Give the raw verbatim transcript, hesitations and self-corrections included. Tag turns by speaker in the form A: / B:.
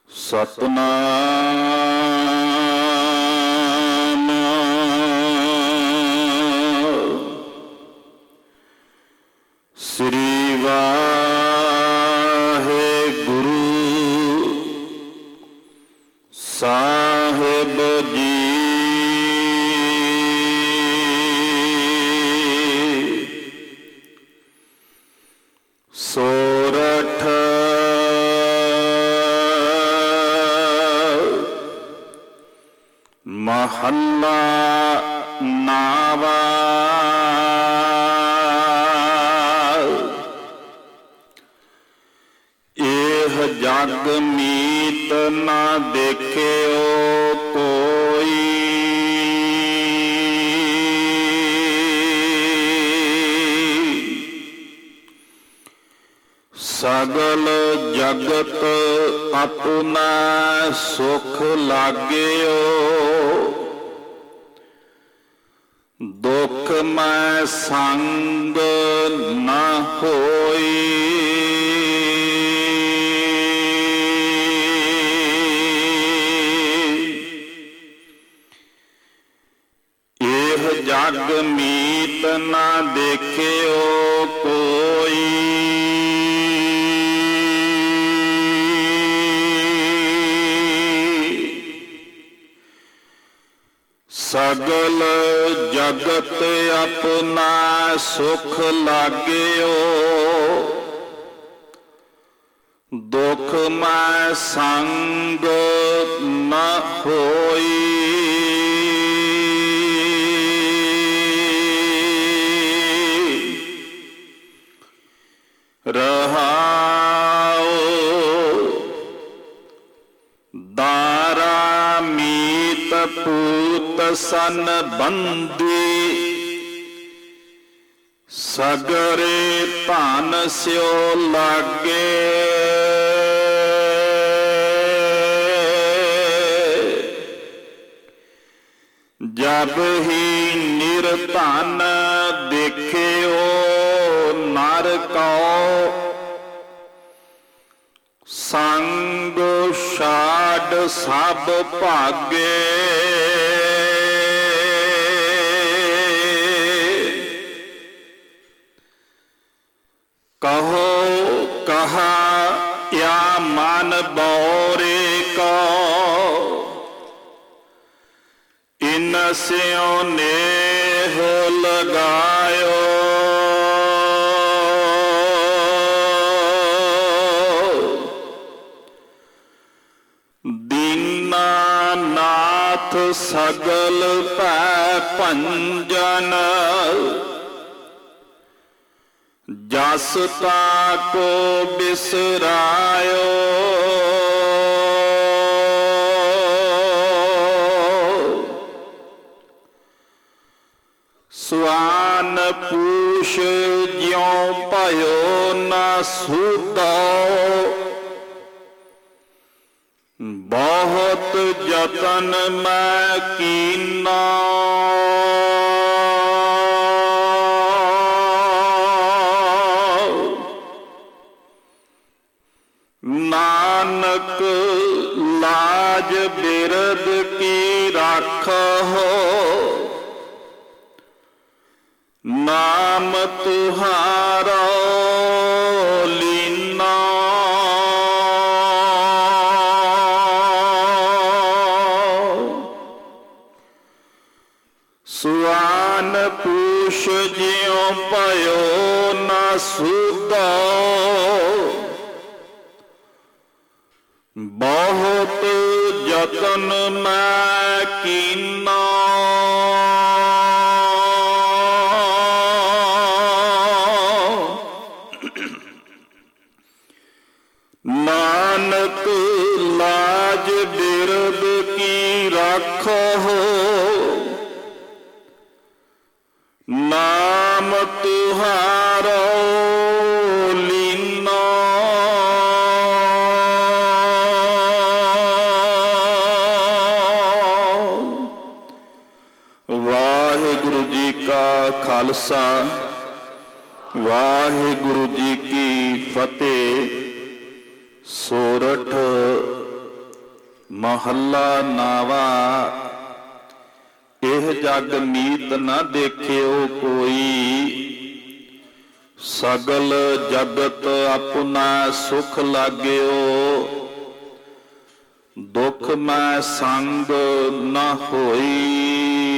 A: ਸਤਨਾਮ ਸ੍ਰੀ ਵਾਹਿਗੁਰੂ ਸਾਹਿਬ ਜੀ। ਸੋਰਠ ਮਹੱਲਾ ਨਾਵਾ। ਇਹ ਜਗ ਮੀਤ ਨਾ ਦੇਖਿਓ ਕੋਈ, ਸਗਲ ਜਗਤ ਆਪਣਾ ਸੁਖ ਲਾਗਿਓ। ਦੁਖ ਮੈਂ ਸੰਗ ਨਾ ਹੋਈ, ਇਹ ਜਗ ਮੀਤ ਨਾ ਦੇਖਿਓ ਕੋਈ। ਸਗਲ ਜਗਤ ਆਪਣਾ ਸੁਖ ਲਾਗਿਓ। ਦੁਖ ਮੈਂ ਸੰਗ ਨਾ ਹੋਈ, ਰਹਾਉ ਦਾਰਾ ਮੀਤ ਪੂਤ ਸਨ ਬੰਦੀ। ਸਗਰੇ ਧਨ ਸਿਓ ਲਾਗੇ, ਜਬ ਹੀ ਨਿਰਧਨ ਦੇਖਿਓ ਨਰ ਕਉ। ਸੰਗ ਛਾੜ ਸਭ ਭਾਗੇ, ਕਹੋ ਕਹਾ ਯਾ ਮਨ ਬੌਰੇ ਕੋ। ਇਨ ਸਿਉ ਨੇਹ ਲਗਾਇਓ, ਦੀਨਾਨਾਥ ਸਗਲ ਭੈ ਭੰਜਨ। ਜਸ ਤਾਕੋ ਬਿਸਰਾਇਓ, ਸਵਾਨ ਪੂਛ ਜਿਉ ਭਇਓ ਨਾ ਸੂਧੋ। ਬਹੁਤ ਜਤਨ ਮੈਂ ਕੀਨਾ, ਨਾਨਕ ਲਾਜ ਬਿਰਦ ਕੀ ਰਾਖੋ। ਨਾਮ ਤੁਹਾਰਾ ਲੀਨਾ, ਸੁਆਨ ਪੂਛ ਜਿਉ ਭਇਓ ਨਾ ਸੂਧੋ। ਬਹੁਤ ਜਤਨ ਮੈਂ ਕੀਨਾ, ਨਾਨਕ ਲਾਜ ਬਿਰਦ ਕੀ ਰਾਖੋ। ਨਾਮ ਤੁਹਾਰਾ ਲੀਨਾ, ਵਾਹਿਗੁਰੂ ਜੀ ਕਾ ਖਾਲਸਾ ਵਾਹਿਗੁਰੂ ਜੀ ਕੀ ਫਤਿਹ। ਸੋਰਠ ਮਹੱਲਾ ਨਾਵਾ। ਇਹ ਜਗ ਮੀਤ ਨਾ ਦੇਖਿਓ ਕੋਈ, ਸਗਲ ਜਗਤ ਆਪਣਾ ਸੁਖ ਲਾਗਿਓ। ਦੁਖ ਮੈਂ ਸੰਗ ਨਾ ਹੋਈ,